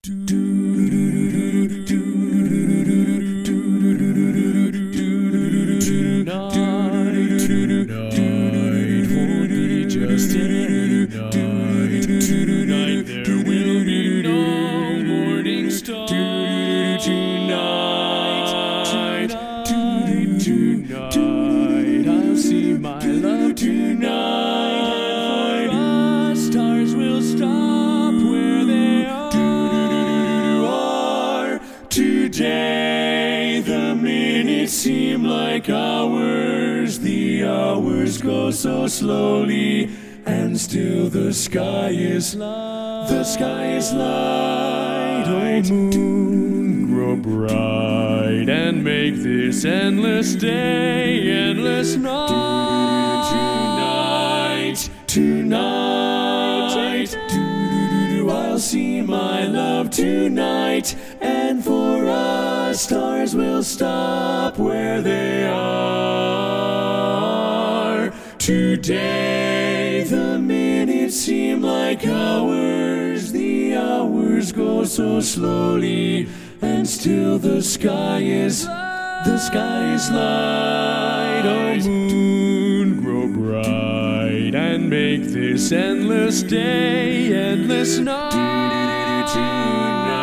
Tonight won't be just any night. Tonight there will be no morning star. Tonight I'll see my love tonight. And for us, stars will stop where they are. Today the minutes seem like hours. The hours go so slowly, and still the sky is light. Oh moon, grow bright and make this endless day endless night. Tonight I'll see my love tonight, and for us stars will stop where they are. Today the minutes seem like hours. The hours go so slowly, and still the sky is light. Oh moon, grow bright and make this endless day endless night.